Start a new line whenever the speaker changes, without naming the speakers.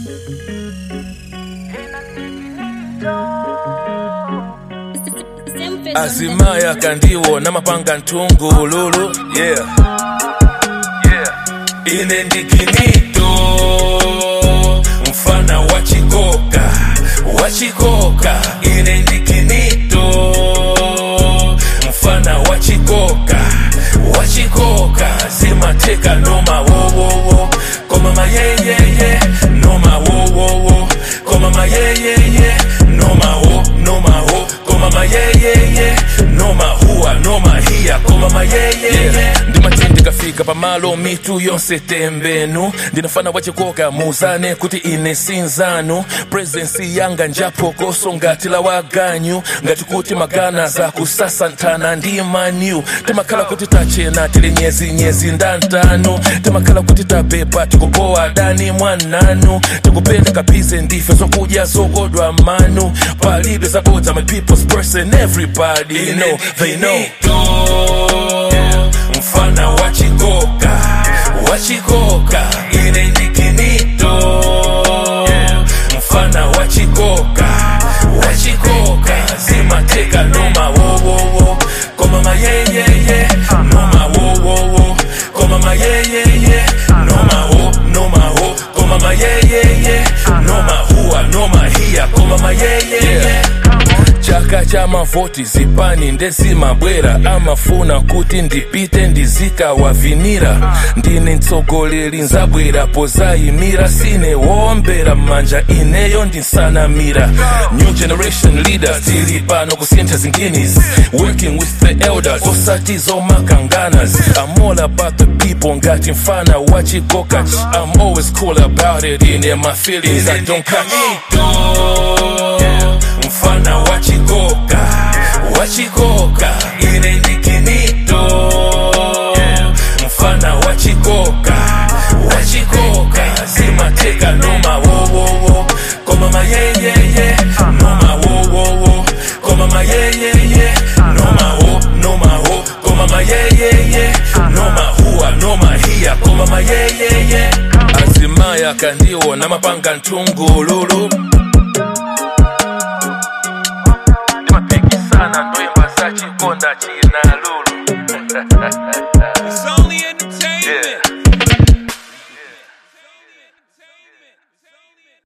Azimaya kandiwo na mapanga ntungululu. Yeah. Ine ndikinito mfana wachikoka. Ine ndikinito mfana wachikoka. Zimateka noma wo koma ma ye noma wo koma ma ye noma wo koma ma ye noma huwa noma hiya koma ma ye ndimatende kafika pamalo mitu yonse tembenu ndinafana wachikoka muzane kuti ine sinzanu presence yanga njapokoso ngati la waganyu ngati kuti magana za kusasantana ndi manu timakhala kuti tachena tili nyezi ndantano timakhala kuti tapepa tikupowa dani mwananu tikupenda kapize ndife zokudya zokodwa manu palibe zabodza my people's person everybody know they know mfana wachikoka ine ndikinito mfana wachikoka zimateka noma wo koma ma ye noma wo koma ma ye noma ho koma ma ye noma huwa noma hiya koma ma ye chaka cha mavoti zipani ndezimabwera amafuna kuti ndipite ndizika wavinira ndine mtsogoleri nzabwera pozayimira sine wombera manja ineyo ndinsanamira new generation leaders tili pano kusintha zinginis working with the elders osati zomakanganas I'm all about the people ngati mfana wachikoka I'm always cool about it in my feelings I don't catch mfana wachikoka ine ndikinito mfana wachikoka zimateka noma wo koma ma ye noma wo koma ma ye noma ho koma ma ye noma huwa noma hiya koma ma ye Azimaya kandiwo na mapanga ntungululu.